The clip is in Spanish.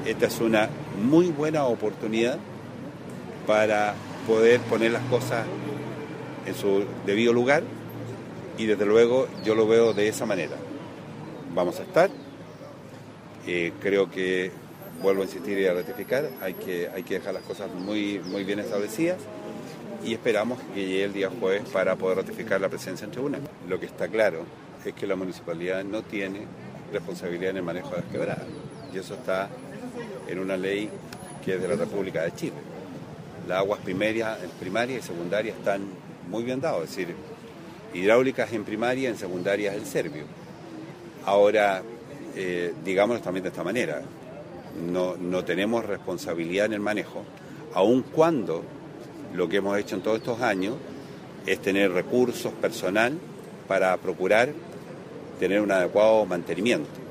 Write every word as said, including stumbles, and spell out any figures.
esta es una muy buena oportunidad para poder poner las cosas en su debido lugar y desde luego yo lo veo de esa manera. Vamos a estar, eh, creo que, vuelvo a insistir y a ratificar, hay que, hay que dejar las cosas muy, muy bien establecidas y esperamos que llegue el día jueves para poder ratificar la presencia en tribunal. Lo que está claro es que la municipalidad no tiene responsabilidad en el manejo de las quebradas y eso está en una ley que es de la República de Chile. Las aguas primarias, primaria y secundaria están muy bien dadas, es decir, hidráulicas en primaria, en secundaria es el Servio. Ahora, eh, digámoslo también de esta manera, no, no tenemos responsabilidad en el manejo, aun cuando lo que hemos hecho en todos estos años es tener recursos, personal, para procurar tener un adecuado mantenimiento.